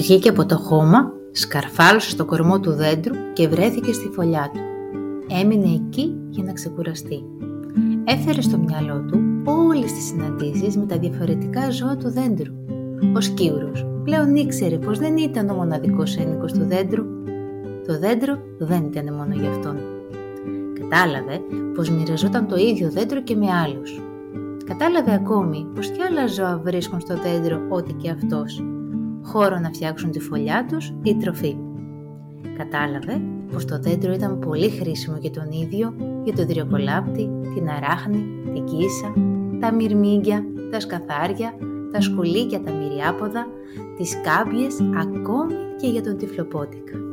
Βγήκε από το χώμα, σκαρφάλωσε στο κορμό του δέντρου και βρέθηκε στη φωλιά του. Έμεινε εκεί για να ξεκουραστεί. Έφερε στο μυαλό του όλες τις συναντήσεις με τα διαφορετικά ζώα του δέντρου. Ο σκύουρος πλέον ήξερε πως δεν ήταν ο μοναδικός ένοικος του δέντρου. Το δέντρο δεν ήταν μόνο για αυτόν. Κατάλαβε πως μοιραζόταν το ίδιο δέντρο και με άλλους. Κατάλαβε ακόμη πως και άλλα ζώα βρίσκουν στο δέντρο ό,τι και αυτός. Χώρο να φτιάξουν τη φωλιά τους ή τροφή. Κατάλαβε πως το δέντρο ήταν πολύ χρήσιμο για τον ίδιο, για τον δρυοκολάπτη, την αράχνη, την κίσα, τα μυρμήγκια, τα σκαθάρια, τα σκουλίκια, τα μυριάποδα, τις κάμπιες, ακόμη και για τον τυφλοπότηκα.